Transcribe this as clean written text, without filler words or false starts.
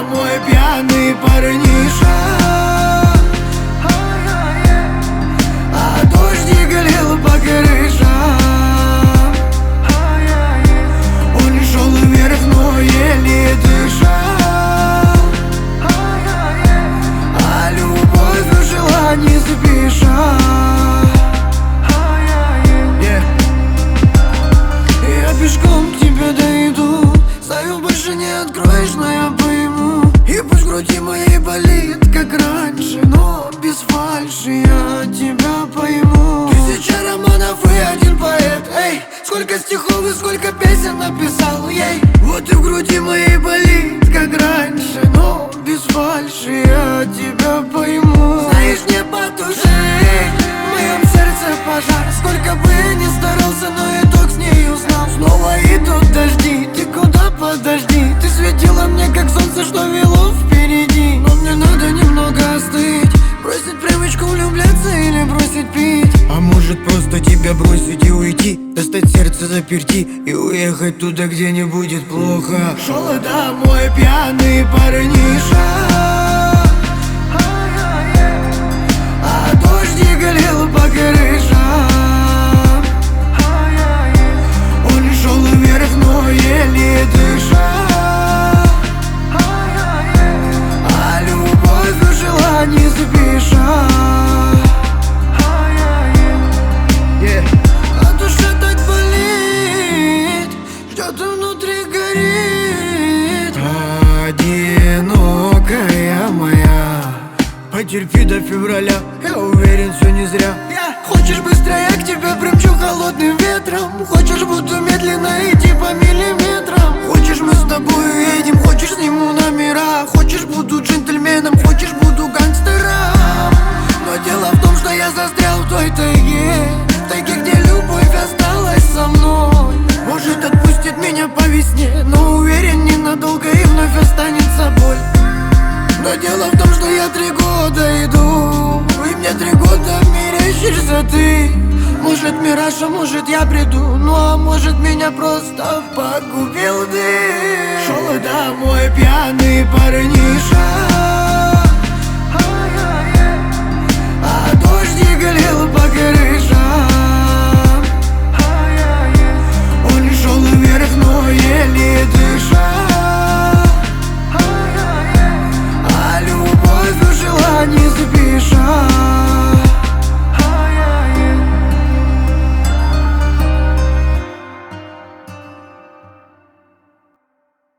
домой пьяный парниша, а дождик лил по крышам. Он шел вверх, но еле дышал, а любовь жила не спеша. Я пешком к тебе дойду, знаю, больше не откроешь, но я пойму. И пусть в груди моей болит, как раньше, но без фальши я тебя пойму. Тысяча романов и один поэт, эй, сколько стихов и сколько песен написал, ей. Вот и в груди моей болит, как раньше, но без фальши я тебя пойму. Знаешь, не потушить в моем сердце пожар. Сколько бы я ни старался, но итог с ней узнал. Снова идут дожди, ты куда подожди? Ты светила мне, как солнце, что вело впереди. Но мне надо немного остыть, бросить привычку влюбляться или бросить пить. А может просто тебя бросить и уйти, достать сердце заперти и уехать туда, где не будет плохо. Шел домой пьяный парниша, а дождик лил по крышам. Он шел вверх, но еле дышал, а любовь жила не спеша. А душа так болит, ждет внутри горит. Одинокая моя, потерпи до февраля, я уверен, все не зря. Хочешь быстрее, я к тебе примчу холодным ветром. Хочешь, буду медленно идти по миллиметрам. Хочешь, мы с тобой едем, хочешь, сниму номера. Хочешь, буду джентльменом, хочешь, буду гангстером. Но дело в том, что я застрял в той тайге, в тайге, где любовь осталась со мной. Может, отпустит меня по весне, но уверен, ненадолго и вновь останется боль. Но дело в том, что я 3 года иду, и мне 3 года мерещишься ты. Может, мираж, а может, я приду, ну а может, меня просто погубил ты. Шел домой пьяный парниша,